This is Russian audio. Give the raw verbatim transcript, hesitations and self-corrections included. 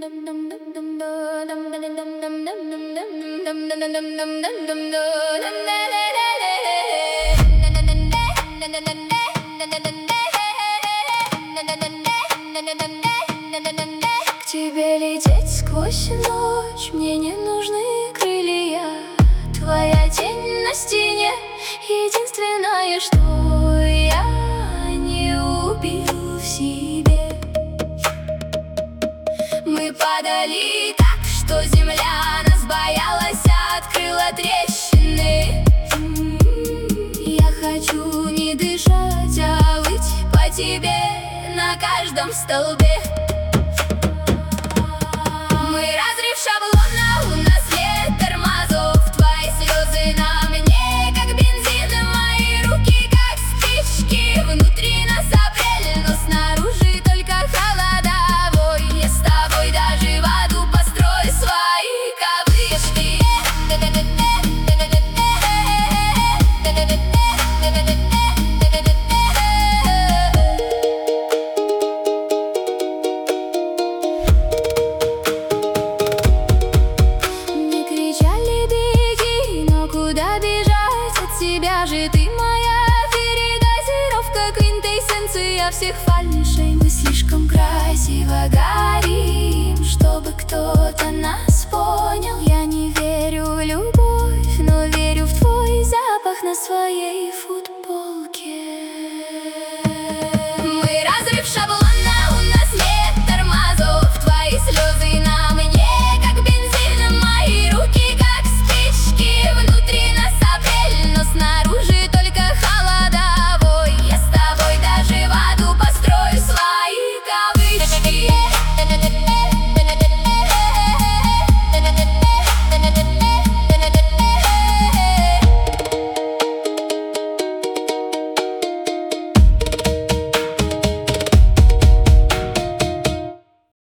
К тебе лететь сквозь ночь, мне не нужны крылья. Твоя тень на стене — единственное, что я не убил в себе. Мы падали так, что земля нас боялась, открыла трещины. Я хочу не дышать, а выть по тебе на каждом столбе. Мы разрыв шаблона, у нас нет тормозов. Твои слезы на мне, как бензин, мои руки, как спички. Внутри нас апрель, но снаружи только холодовой. Я с тобой даже в аду построю свои ковришки. Тебя же ты моя передозировка, квинтэссенция всех фальшей. Мы слишком красиво горим, чтобы кто-то нас понял. Я не верю в любовь, но верю в твой запах на своей